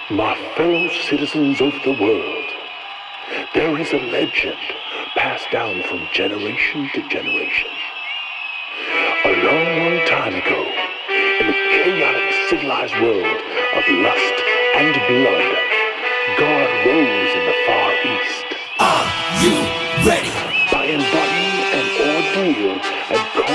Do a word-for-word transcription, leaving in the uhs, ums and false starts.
My fellow citizens of the world, there is a legend passed down from generation to generation. A long, long time ago, in the chaotic civilized world of lust and blood, God rose in the far east. Are you ready? By embodying an ordeal and